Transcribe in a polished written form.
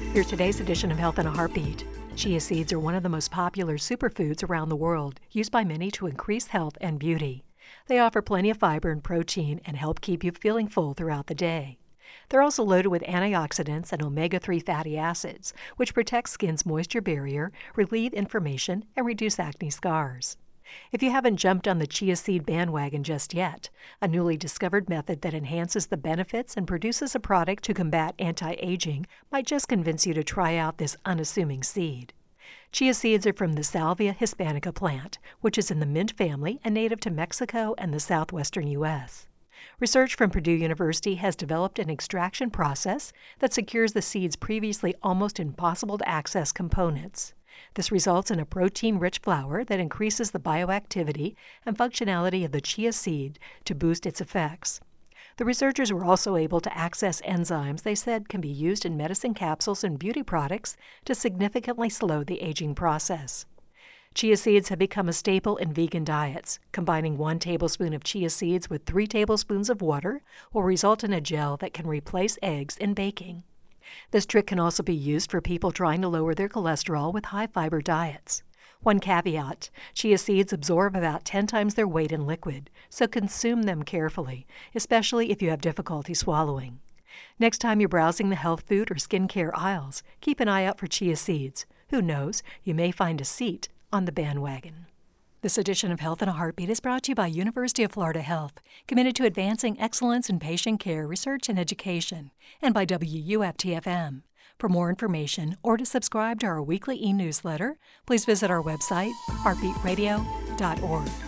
Here's today's edition of Health in a Heartbeat. Chia seeds are one of the most popular superfoods around the world, used by many to increase health and beauty. They offer plenty of fiber and protein and help keep you feeling full throughout the day. They're also loaded with antioxidants and omega-3 fatty acids, which protect skin's moisture barrier, relieve inflammation, and reduce acne scars. If you haven't jumped on the chia seed bandwagon just yet, a newly discovered method that enhances the benefits and produces a product to combat anti-aging might just convince you to try out this unassuming seed. Chia seeds are from the Salvia hispanica plant, which is in the mint family and native to Mexico and the southwestern U.S. Research from Purdue University has developed an extraction process that secures the seed's previously almost impossible to access components. This results in a protein-rich flour that increases the bioactivity and functionality of the chia seed to boost its effects. The researchers were also able to access enzymes they said can be used in medicine capsules and beauty products to significantly slow the aging process. Chia seeds have become a staple in vegan diets. Combining 1 tablespoon of chia seeds with 3 tablespoons of water will result in a gel that can replace eggs in baking. This trick can also be used for people trying to lower their cholesterol with high-fiber diets. One caveat, chia seeds absorb about 10 times their weight in liquid, so consume them carefully, especially if you have difficulty swallowing. Next time you're browsing the health food or skincare aisles, keep an eye out for chia seeds. Who knows, you may find a seat on the bandwagon. This edition of Health in a Heartbeat is brought to you by University of Florida Health, committed to advancing excellence in patient care, research, and education, and by WUFT-FM. For more information or to subscribe to our weekly e-newsletter, please visit our website, heartbeatradio.org.